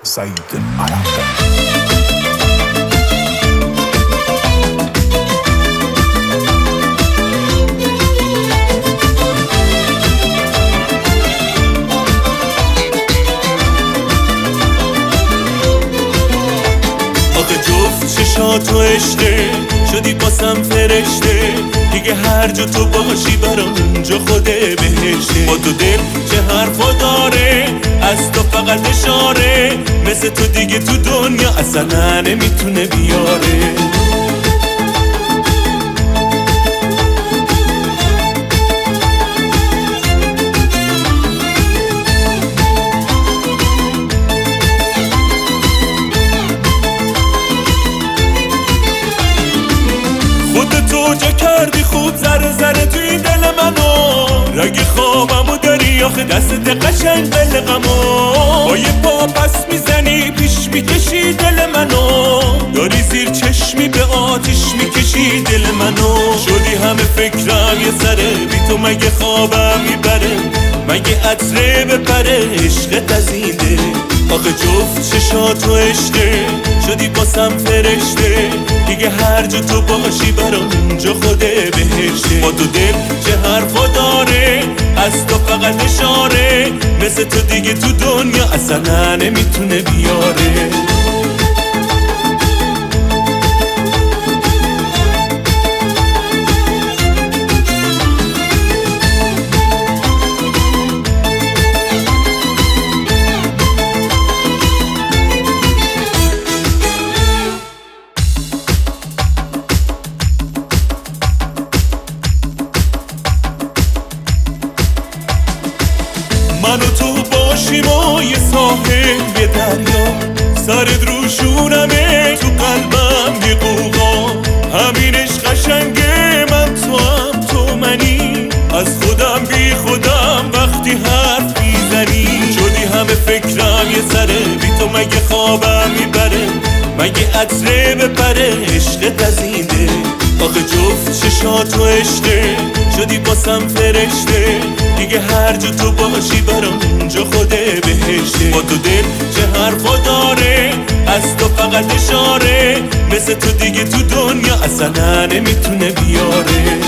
سعید عرب. تو عشقه شدی باسم فرشته، دیگه هر جا تو باشی برام اونجا خوده بهشته. با تو دل چه حرفا داره، از تو فقط اشاره، مثل تو دیگه تو دنیا اصلا نمیتونه بیاره. تو جا کردی خوب ذره ذره توی دل منو، رگ خوابمو داری آخه دستت قشنگ بلغمو. با یه پا پس میزنی پیش میکشی دل منو، داری زیر چشمی به آتیش میکشی دل منو. شدی همه فکرم یه سره، بی تو مگه خوابم میبره، مگه عطره بپره عشقت از این دل. آخه جفت چشات و عشقه شدی باسم فرشته، دیگه هر جا تو باشی برام اونجا خوده بهشته. با تو دل چه حرفا داره، از تو فقط اشاره، مثل تو دیگه تو دنیا اصلا نمیتونه بیاره. من و تو باشیم و یه ساحل یه دریا، سرت روشونمه تو قلبم یه قوقا. همینش قشنگه، من تو هم تو منی، از خودم بی خودم وقتی حرف میزنی. شدی همه فکرم یه سره، بی تو مگه خوابم میبره، مگه عطره بپره عشقت از این دل. آخه جفت چشات و عشقه شدی باسم فرشته، دیگه هر جا تو باشی برام اونجا خوده بهشته. با تو دل چه حرفا داره، از تو فقط اشاره، مثل تو دیگه تو دنیا اصلا نمیتونه بیاره.